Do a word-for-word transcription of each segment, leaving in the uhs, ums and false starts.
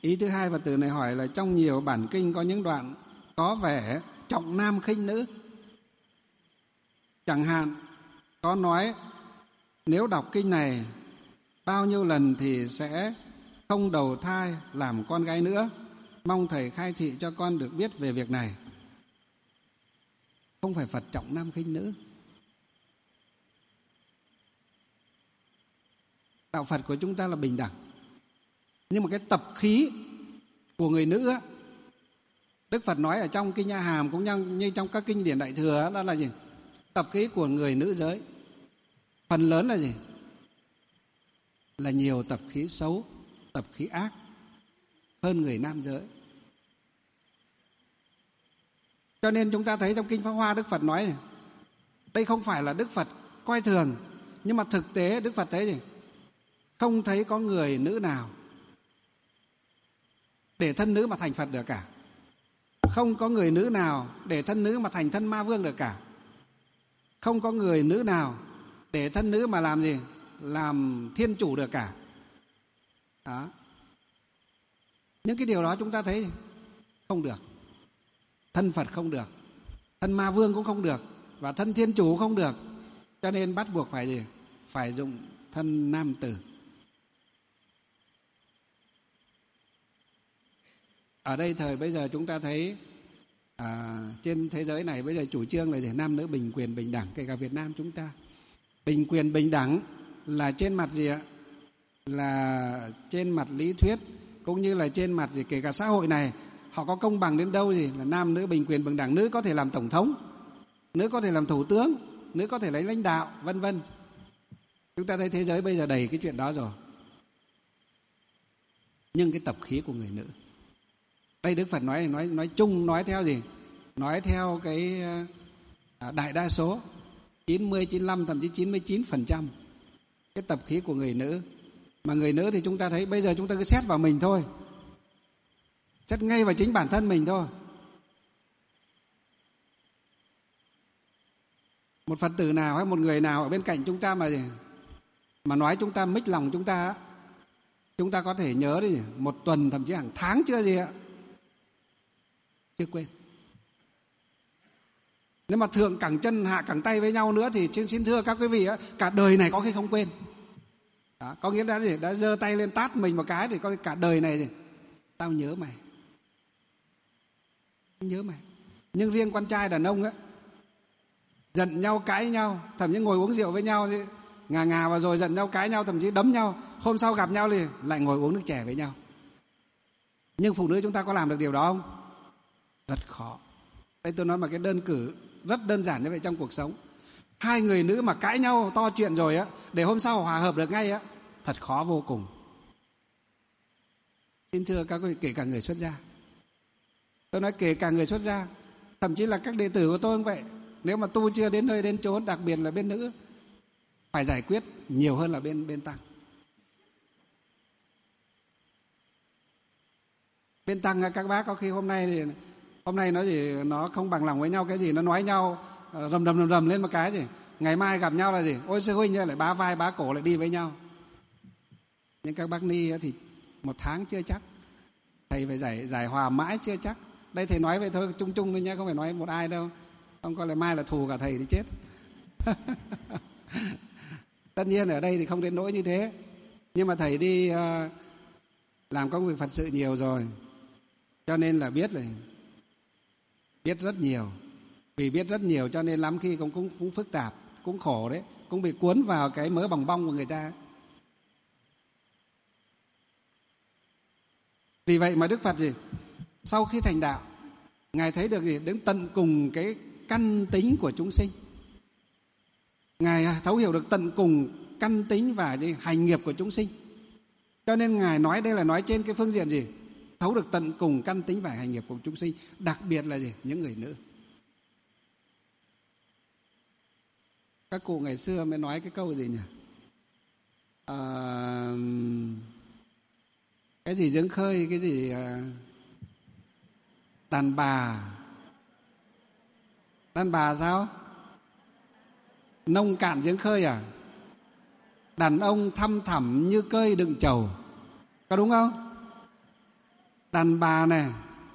Ý thứ hai Phật tử này hỏi là trong nhiều bản kinh có những đoạn có vẻ trọng nam khinh nữ. Chẳng hạn có nói nếu đọc kinh này bao nhiêu lần thì sẽ không đầu thai làm con gái nữa. Mong Thầy khai thị cho con được biết về việc này. Không phải Phật trọng nam khinh nữ. Đạo Phật của chúng ta là bình đẳng. Nhưng mà cái tập khí của người nữ á, Đức Phật nói ở trong Kinh A Hàm cũng như trong các kinh điển Đại Thừa đó là gì? Tập khí của người nữ giới phần lớn là gì? Là nhiều tập khí xấu, tập khí ác hơn người nam giới. Cho nên chúng ta thấy trong Kinh Pháp Hoa Đức Phật nói này, đây không phải là Đức Phật coi thường, nhưng mà thực tế Đức Phật thấy gì? Không thấy có người nữ nào để thân nữ mà thành Phật được cả. Không có người nữ nào để thân nữ mà thành thân ma vương được cả. Không có người nữ nào để thân nữ mà làm gì? Làm thiên chủ được cả. Đó. Những cái điều đó chúng ta thấy không được. Thân Phật không được, thân ma vương cũng không được, và thân thiên chủ cũng không được. Cho nên bắt buộc phải gì? Phải dùng thân nam tử. Ở đây thời bây giờ chúng ta thấy à, trên thế giới này bây giờ chủ trương là gì? Nam nữ bình quyền bình đẳng. Kể cả Việt Nam chúng ta bình quyền bình đẳng là trên mặt gì ạ? Là trên mặt lý thuyết, cũng như là trên mặt gì? Kể cả xã hội này họ có công bằng đến đâu gì? Là nam nữ bình quyền bình đẳng. Nữ có thể làm tổng thống, nữ có thể làm thủ tướng, nữ có thể lấy lãnh đạo, vân vân. Chúng ta thấy thế giới bây giờ đầy cái chuyện đó rồi. Nhưng cái tập khí của người nữ, đây Đức Phật nói nói nói chung, nói theo gì? Nói theo cái à, đại đa số chín mươi, chín mươi lăm, thậm chí chín mươi chín phần trăm cái tập khí của người nữ. Mà người nữ thì chúng ta thấy bây giờ chúng ta cứ xét vào mình thôi, xét ngay vào chính bản thân mình thôi. Một Phật tử nào hay một người nào ở bên cạnh chúng ta mà gì? Mà nói chúng ta mích lòng chúng ta, chúng ta có thể nhớ đi một tuần thậm chí hàng tháng chưa gì ạ? Chưa quên. Nếu mà thượng cẳng chân hạ cẳng tay với nhau nữa thì xin, xin thưa các quý vị á, cả đời này có khi không quên. Đó, có nghĩa là gì? Đã giơ tay lên tát mình một cái thì có cả đời này gì? Tao nhớ mày, nhớ mày. Nhưng riêng con trai đàn ông á, giận nhau cãi nhau, thậm chí ngồi uống rượu với nhau thì ngà ngà vào rồi giận nhau cãi nhau, thậm chí đấm nhau, hôm sau gặp nhau thì lại ngồi uống nước chè với nhau. Nhưng phụ nữ chúng ta có làm được điều đó không? Rất khó. Đây tôi nói mà cái đơn cử rất đơn giản như vậy trong cuộc sống. Hai người nữ mà cãi nhau to chuyện rồi á, để hôm sau hòa hợp được ngay á, thật khó vô cùng. Xin thưa các quý vị, kể cả người xuất gia. Tôi nói kể cả người xuất gia, thậm chí là các đệ tử của tôi cũng vậy. Nếu mà tu chưa đến nơi đến chốn, đặc biệt là bên nữ, phải giải quyết nhiều hơn là bên bên tăng. Bên tăng các bác có khi hôm nay thì hôm nay nó gì nó không bằng lòng với nhau cái gì, nó nói nhau rầm rầm rầm rầm lên một cái gì, ngày mai gặp nhau là gì? Ôi sư huynh lại bá vai bá cổ lại đi với nhau. Nhưng các bác ni thì một tháng chưa chắc, thầy phải giải giải hòa mãi chưa chắc. Đây thầy nói vậy thôi, chung chung thôi nhé, không phải nói một ai đâu. Không có lại mai là thù cả thầy thì chết. Tất nhiên ở đây thì không đến nỗi như thế. Nhưng mà thầy đi uh, làm công việc Phật sự nhiều rồi, cho nên là biết là biết rất nhiều. Vì biết rất nhiều cho nên lắm khi cũng, cũng, cũng phức tạp, cũng khổ đấy, cũng bị cuốn vào cái mớ bòng bong của người ta. Vì vậy mà Đức Phật gì? Sau khi thành đạo, Ngài thấy được gì? Đến tận cùng cái căn tính của chúng sinh. Ngài thấu hiểu được tận cùng căn tính và gì? Hành nghiệp của chúng sinh. Cho nên Ngài nói đây là nói trên cái phương diện gì? Thấu được tận cùng căn tính và hành nghiệp của chúng sinh. Đặc biệt là gì? Những người nữ. Các cụ ngày xưa mới nói cái câu gì nhỉ? À, cái gì giếng khơi, cái gì đàn bà. Đàn bà sao? Nông cạn giếng khơi à? Đàn ông thăm thẳm như cơi đựng trầu. Có đúng không? Đàn bà này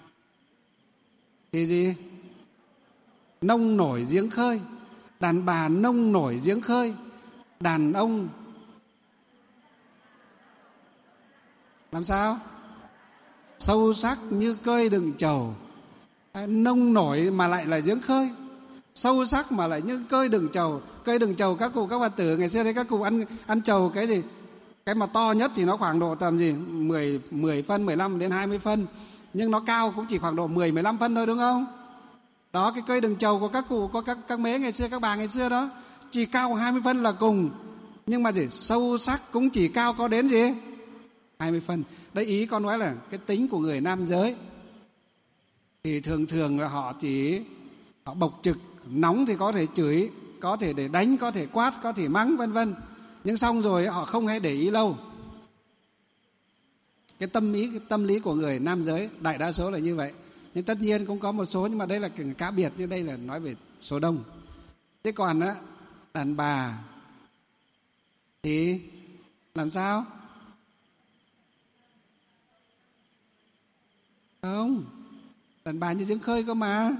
thì gì? Nông nổi giếng khơi. Đàn bà nông nổi giếng khơi. Đàn ông làm sao? Sâu sắc như cơi đựng trầu. Nông nổi mà lại là giếng khơi, sâu sắc mà lại như cơi đựng trầu. Cơi đựng trầu các cụ các Phật tử ngày xưa đấy, các cụ ăn ăn trầu cái gì? Cái mà to nhất thì nó khoảng độ tầm gì? mười, mười phân, mười lăm đến hai mươi phân. Nhưng nó cao cũng chỉ khoảng độ mười, mười lăm phân thôi, đúng không? Đó, cái cơi đựng trầu của các cụ, có các các mế ngày xưa, các bà ngày xưa đó, chỉ cao hai mươi phân là cùng. Nhưng mà gì? Sâu sắc cũng chỉ cao có đến gì? hai mươi phân. Đấy, ý con nói là cái tính của người nam giới thì thường thường là họ chỉ họ bộc trực, nóng thì có thể chửi, có thể để đánh, có thể quát, có thể mắng vân vân. Nhưng xong rồi họ không hay để ý lâu. Cái tâm ý, cái tâm lý của người nam giới đại đa số là như vậy. Nhưng tất nhiên cũng có một số, nhưng mà đây là cá biệt, như đây là nói về số đông. Thế còn á, đàn bà thì làm sao? Không, đàn bà như giếng khơi cơ mà.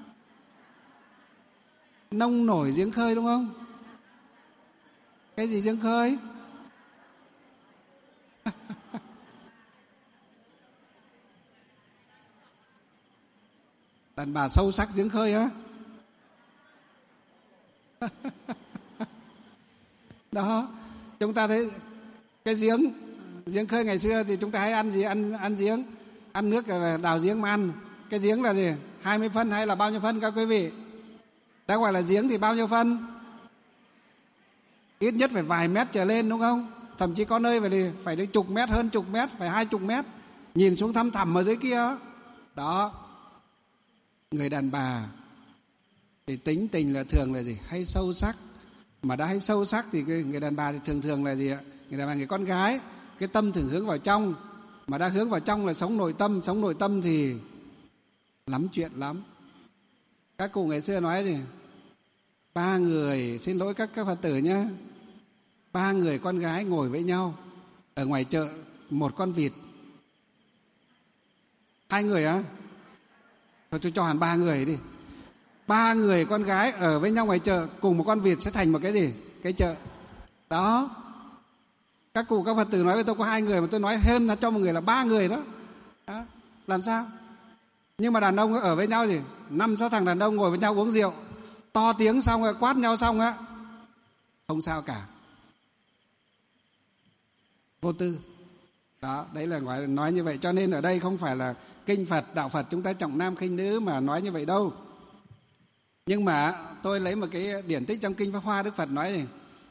Nông nổi giếng khơi, đúng không? Cái gì giếng khơi? Đàn bà sâu sắc giếng khơi á. Đó, chúng ta thấy cái giếng giếng khơi ngày xưa thì chúng ta hay ăn gì? Ăn ăn giếng, ăn nước đào giếng mà ăn. Cái giếng là gì? hai mươi phân hay là bao nhiêu phân các quý vị? Đã gọi là giếng thì bao nhiêu phân? Ít nhất phải vài mét trở lên, đúng không? Thậm chí có nơi phải phải đến chục mét, hơn chục mét, phải hai chục mét, nhìn xuống thăm thẳm ở dưới kia. Đó, người đàn bà thì tính tình là thường là gì? Hay sâu sắc. Mà đã hay sâu sắc thì người đàn bà thì thường thường là gì ạ? Người đàn bà, người con gái, cái tâm thường hướng vào trong. Mà đã hướng vào trong là sống nội tâm. Sống nội tâm thì lắm chuyện lắm. Các cụ ngày xưa nói gì? Ba người, xin lỗi các các Phật tử nhé, ba người con gái ngồi với nhau ở ngoài chợ, một con vịt. Hai người á? Thôi tôi cho hẳn ba người đi. Ba người con gái ở với nhau ngoài chợ cùng một con vịt sẽ thành một cái gì? Cái chợ. Đó. Các cụ các Phật tử nói với tôi có hai người, mà tôi nói hơn là cho một người là ba người đó. Đó. Làm sao? Nhưng mà đàn ông ở với nhau gì? Năm sáu thằng đàn ông ngồi với nhau uống rượu, to tiếng xong rồi quát nhau xong á, không sao cả, vô tư. Đó, đấy là gọi là nói như vậy. Cho nên ở đây không phải là kinh Phật, đạo Phật chúng ta trọng nam khinh nữ mà nói như vậy đâu. Nhưng mà tôi lấy một cái điển tích trong kinh Pháp Hoa, Đức Phật nói gì?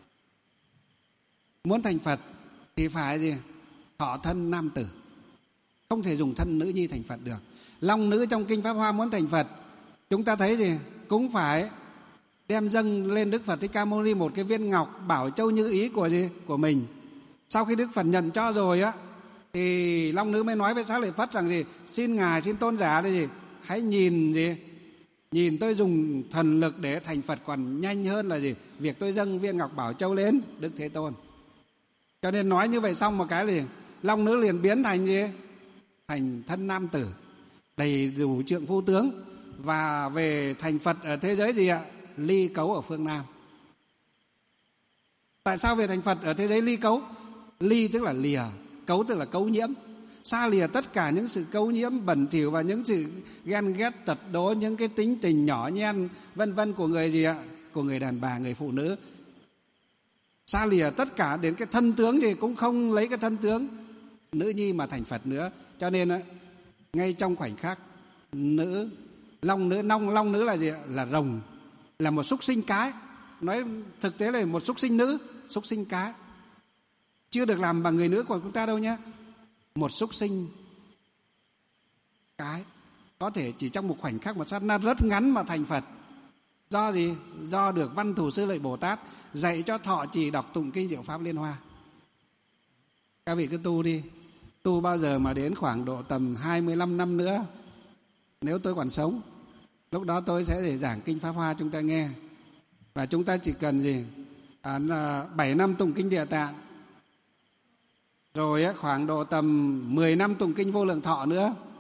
Muốn thành Phật thì phải gì? Thọ thân nam tử, không thể dùng thân nữ nhi thành Phật được. Long nữ trong kinh Pháp Hoa muốn thành Phật, chúng ta thấy gì? Cũng phải đem dâng lên Đức Phật Thích Ca Mâu Ni một cái viên ngọc bảo châu như ý của gì? Của mình. Sau khi Đức Phật nhận cho rồi á, thì Long nữ mới nói với Xá Lợi Phất rằng gì? Xin Ngài, xin tôn giả đây gì? Hãy nhìn gì? Nhìn tôi dùng thần lực để thành Phật còn nhanh hơn là gì? Việc tôi dâng viên ngọc bảo châu lên Đức Thế Tôn. Cho nên nói như vậy xong một cái gì? Long nữ liền biến thành gì? Thành thân nam tử, đầy đủ trượng phu tướng, và về thành Phật ở thế giới gì ạ? Ly cấu ở phương Nam. Tại sao về thành Phật ở thế giới ly cấu? Ly tức là lìa, cấu tức là cấu nhiễm. Xa lìa tất cả những sự cấu nhiễm bẩn thỉu và những sự ghen ghét tật đố, những cái tính tình nhỏ nhen vân vân của người gì ạ? Của người đàn bà, người phụ nữ. Xa lìa tất cả, đến cái thân tướng thì cũng không lấy cái thân tướng nữ nhi mà thành Phật nữa. Cho nên ngay trong khoảnh khắc nữ long nữ long long nữ là gì ạ? Là rồng, là một súc sinh cái. Nói thực tế là một súc sinh nữ, súc sinh cái, chưa được làm bằng người nữ của chúng ta đâu nhé. Một súc sinh cái có thể chỉ trong một khoảnh khắc, một sát na rất ngắn mà thành Phật. Do gì? Do được Văn Thù Sư Lợi Bồ Tát dạy cho thọ trì đọc tụng kinh Diệu Pháp Liên Hoa. Các vị cứ tu đi. Tu bao giờ mà đến khoảng độ tầm hai mươi lăm năm nữa, nếu tôi còn sống, lúc đó tôi sẽ để giảng kinh Pháp Hoa chúng ta nghe. Và chúng ta chỉ cần gì? À, bảy năm tụng kinh Địa Tạng, rồi khoảng độ tầm mười năm tụng kinh Vô Lượng Thọ nữa,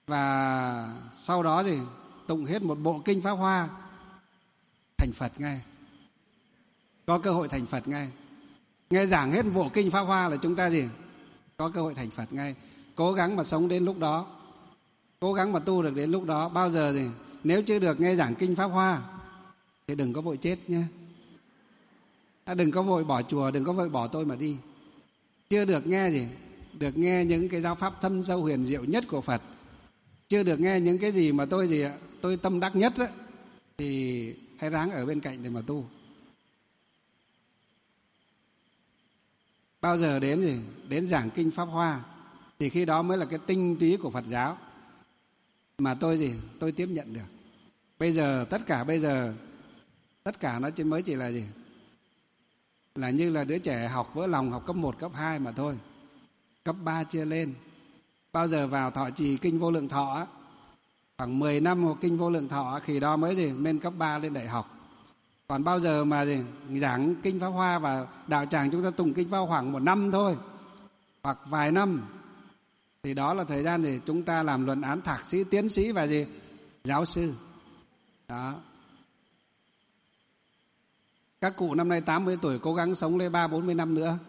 và sau đó thì tụng hết một bộ kinh Pháp Hoa, thành Phật ngay, có cơ hội thành Phật ngay. Nghe giảng hết bộ kinh Pháp Hoa là chúng ta gì? Có cơ hội thành Phật ngay. Cố gắng mà sống đến lúc đó, cố gắng mà tu được đến lúc đó. Bao giờ thì nếu chưa được nghe giảng kinh Pháp Hoa thì đừng có vội chết nhé. À, đừng có vội bỏ chùa, đừng có vội bỏ tôi mà đi. Chưa được nghe gì? Được nghe những cái giáo pháp thâm sâu huyền diệu nhất của Phật, chưa được nghe những cái gì mà tôi gì ạ, tôi tâm đắc nhất á, thì hãy ráng ở bên cạnh để mà tu. Bao giờ đến gì? Đến giảng kinh Pháp Hoa thì khi đó mới là cái tinh túy của Phật giáo mà tôi gì? Tôi tiếp nhận được. Bây giờ tất cả bây giờ tất cả nó chỉ mới chỉ là gì? Là như là đứa trẻ học vỡ lòng, học cấp một, cấp hai mà thôi. Cấp ba chưa lên. Bao giờ vào thọ trì kinh Vô Lượng Thọ á, khoảng mười năm học kinh Vô Lượng Thọ khi đó mới gì? Lên cấp ba lên đại học. Còn bao giờ mà gì? Giảng kinh Pháp Hoa và đạo tràng chúng ta tụng kinh Pháp Hoa khoảng một năm thôi, hoặc vài năm, thì đó là thời gian để chúng ta làm luận án thạc sĩ, tiến sĩ và gì? Giáo sư. Đó. Các cụ năm nay tám mươi tuổi cố gắng sống lên ba bốn mươi năm nữa.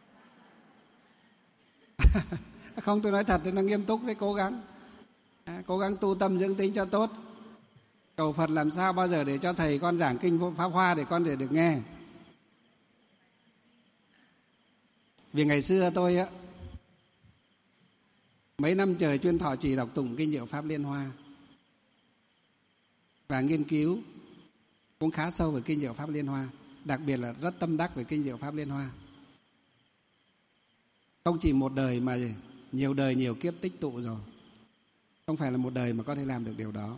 Không, tôi nói thật, tôi nói nghiêm túc đấy, cố gắng. À, cố gắng tu tâm dưỡng tính cho tốt. Cầu Phật làm sao bao giờ để cho thầy con giảng kinh Pháp Hoa để con để được nghe. Vì ngày xưa tôi á, mấy năm trời chuyên thọ trì đọc tụng kinh Diệu Pháp Liên Hoa và nghiên cứu cũng khá sâu về kinh Diệu Pháp Liên Hoa, đặc biệt là rất tâm đắc về kinh Diệu Pháp Liên Hoa. Không chỉ một đời mà nhiều đời nhiều kiếp tích tụ rồi, không phải là một đời mà có thể làm được điều đó.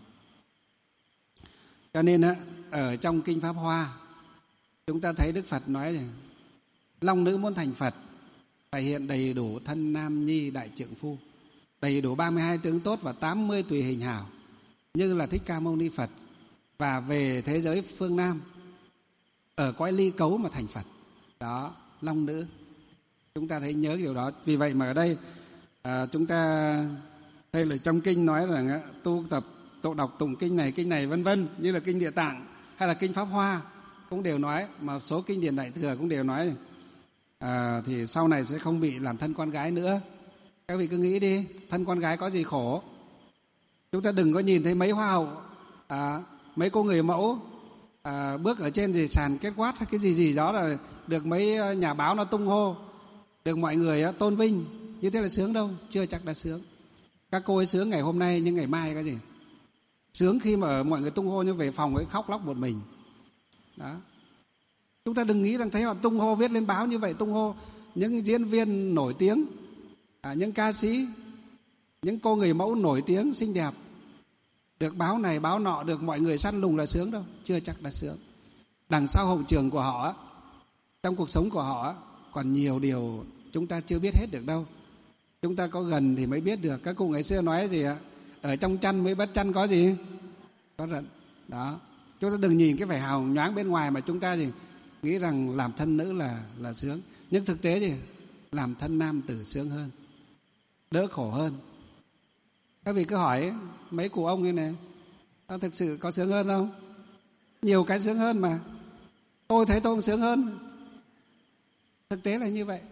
Cho nên á, ở trong kinh Pháp Hoa chúng ta thấy Đức Phật nói này, long nữ muốn thành Phật phải hiện đầy đủ thân nam nhi đại trượng phu, đầy đủ ba mươi hai tướng tốt và tám mươi tùy hình hảo như là Thích Ca Mâu Ni Phật, và về thế giới phương Nam ở cõi ly cấu mà thành Phật. Đó, long nữ. Chúng ta thấy nhớ điều đó. Vì vậy mà ở đây à, chúng ta đây là trong kinh nói rằng tu tập tụng đọc tụng kinh này kinh này vân vân, như là kinh Địa Tạng hay là kinh Pháp Hoa cũng đều nói, mà số kinh điển Đại Thừa cũng đều nói à, thì sau này sẽ không bị làm thân con gái nữa. Các vị cứ nghĩ đi, thân con gái có gì khổ. Chúng ta đừng có nhìn thấy mấy hoa hậu à, mấy cô người mẫu à, bước ở trên gì sàn kết quát hay cái gì gì đó là được mấy nhà báo nó tung hô, được mọi người tôn vinh, như thế là sướng đâu, chưa chắc đã sướng. Các cô ấy sướng ngày hôm nay nhưng ngày mai cái gì? Sướng khi mà mọi người tung hô như về phòng ấy khóc lóc một mình. Đó. Chúng ta đừng nghĩ rằng thấy họ tung hô viết lên báo như vậy, tung hô những diễn viên nổi tiếng, à, những ca sĩ, những cô người mẫu nổi tiếng xinh đẹp, được báo này báo nọ, được mọi người săn lùng là sướng đâu, chưa chắc đã sướng. Đằng sau hậu trường của họ, trong cuộc sống của họ còn nhiều điều chúng ta chưa biết hết được đâu. Chúng ta có gần thì mới biết được. Các cụ ngày xưa nói gì ạ? Ở trong chăn mới bắt chăn có gì? Có rận. Đó. Chúng ta đừng nhìn cái vẻ hào nhoáng bên ngoài mà chúng ta gì nghĩ rằng làm thân nữ là là sướng. Nhưng thực tế gì? Làm thân nam tử sướng hơn, đỡ khổ hơn. Các vị cứ hỏi mấy cụ ông như này, nó thực sự có sướng hơn không? Nhiều cái sướng hơn mà. Tôi thấy tôi cũng sướng hơn. Thực tế là như vậy.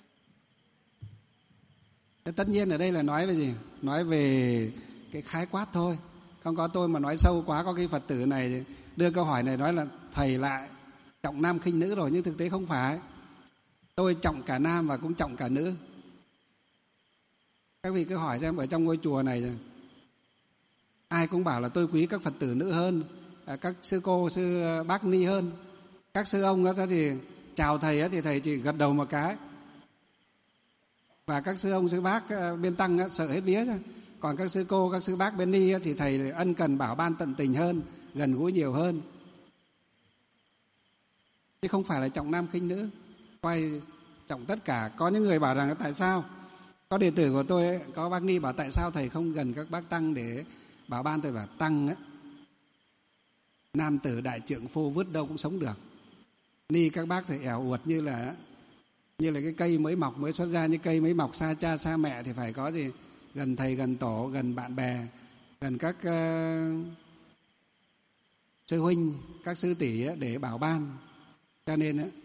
Tất nhiên ở đây là nói về gì? Nói về cái khái quát thôi. Không có tôi mà nói sâu quá, có cái Phật tử này đưa câu hỏi này nói là thầy lại trọng nam khinh nữ rồi, nhưng thực tế không phải. Tôi trọng cả nam và cũng trọng cả nữ. Các vị cứ hỏi xem ở trong ngôi chùa này ai cũng bảo là tôi quý các Phật tử nữ hơn, các sư cô, sư bác ni hơn. Các sư ông đó thì chào thầy thì thầy chỉ gật đầu một cái. Và các sư ông, sư bác bên tăng sợ hết vía. Còn các sư cô, các sư bác bên ni thì thầy ân cần bảo ban tận tình hơn, gần gũi nhiều hơn. Chứ không phải là trọng nam khinh nữ, quay trọng tất cả. Có những người bảo rằng tại sao, có đệ tử của tôi ấy, có bác ni bảo tại sao thầy không gần các bác tăng để bảo ban. Tôi bảo tăng ấy, nam tử đại trượng phu vứt đâu cũng sống được. Ni các bác thì ẻo uột như là như là cái cây mới mọc, mới xuất ra, như cây mới mọc xa cha xa mẹ thì phải có gì gần thầy, gần tổ, gần bạn bè, gần các uh, sư huynh, các sư tỷ để bảo ban. Cho nên uh,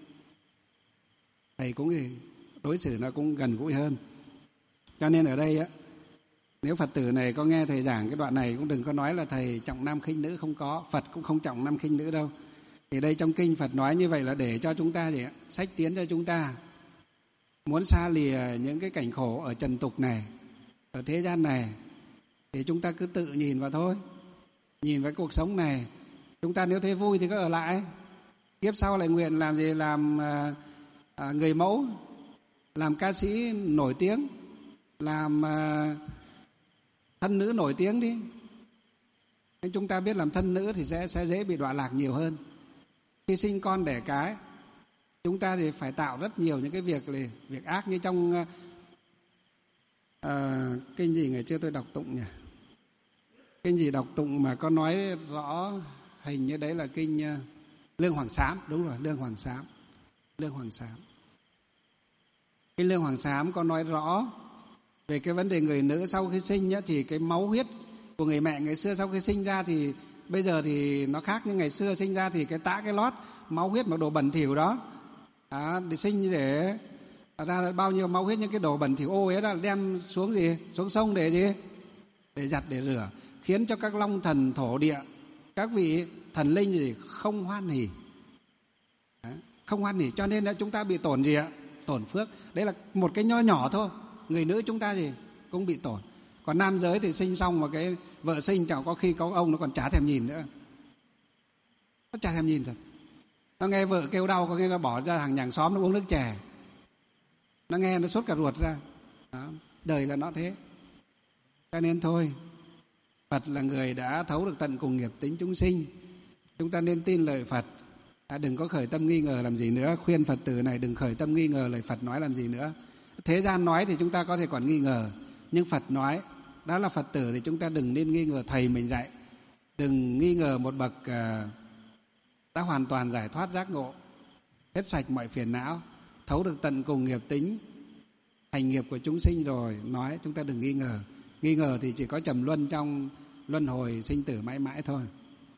thầy cũng đối xử nó cũng gần gũi hơn. Cho nên ở đây uh, nếu Phật tử này có nghe thầy giảng cái đoạn này cũng đừng có nói là thầy trọng nam khinh nữ, không có. Phật cũng không trọng nam khinh nữ đâu. Thì đây trong kinh Phật nói như vậy là để cho chúng ta gì ạ? Xách tiến cho chúng ta muốn xa lìa những cái cảnh khổ ở trần tục này, ở thế gian này, thì chúng ta cứ tự nhìn vào thôi. Nhìn vào cuộc sống này, chúng ta nếu thấy vui thì cứ ở lại. Kiếp sau lại nguyện làm gì? Làm à, à, người mẫu, làm ca sĩ nổi tiếng, làm à, thân nữ nổi tiếng đi. Nên chúng ta biết làm thân nữ thì sẽ, sẽ dễ bị đọa lạc nhiều hơn. Khi sinh con đẻ cái, chúng ta thì phải tạo rất nhiều những cái việc việc ác, như trong uh, kinh gì ngày trước tôi đọc tụng nhỉ? Kinh gì đọc tụng mà có nói rõ, hình như đấy là kinh uh, Lương Hoàng Sám. Đúng rồi, Lương Hoàng Sám. Lương Hoàng Sám. Kinh Lương Hoàng Sám có nói rõ về cái vấn đề người nữ sau khi sinh nhá, thì cái máu huyết của người mẹ ngày xưa sau khi sinh ra thì bây giờ thì nó khác, nhưng ngày xưa sinh ra thì cái tã cái lót máu huyết mà đồ bẩn thỉu đó, à, để sinh để ra bao nhiêu máu huyết, những cái đồ bẩn thỉu ô ấy đó đem xuống gì, xuống sông để gì, để giặt để rửa, khiến cho các long thần thổ địa, các vị thần linh gì không hoan hỉ, à, không hoan hỉ. Cho nên là chúng ta bị tổn gì ạ? Tổn phước. Đấy là một cái nho nhỏ thôi. Người nữ chúng ta gì cũng bị tổn. Còn nam giới thì sinh xong mà cái vợ sinh chẳng có khi có ông nó còn chả thèm nhìn nữa. Nó chả thèm nhìn thật. Nó nghe vợ kêu đau có khi nó bỏ ra hàng nhàng xóm nó uống nước chè. Nó nghe nó sốt cả ruột ra. Đó. Đời là nó thế. Cho nên thôi, Phật là người đã thấu được tận cùng nghiệp tính chúng sinh. Chúng ta nên tin lời Phật. À, đừng có khởi tâm nghi ngờ làm gì nữa. Khuyên Phật tử này đừng khởi tâm nghi ngờ lời Phật nói làm gì nữa. Thế gian nói thì chúng ta có thể còn nghi ngờ, nhưng Phật nói, đã là Phật tử thì chúng ta đừng nên nghi ngờ thầy mình dạy. Đừng nghi ngờ một bậc uh, đã hoàn toàn giải thoát giác ngộ, hết sạch mọi phiền não, thấu được tận cùng nghiệp tính, hành nghiệp của chúng sinh rồi nói, chúng ta đừng nghi ngờ. Nghi ngờ thì chỉ có trầm luân trong luân hồi sinh tử mãi mãi thôi.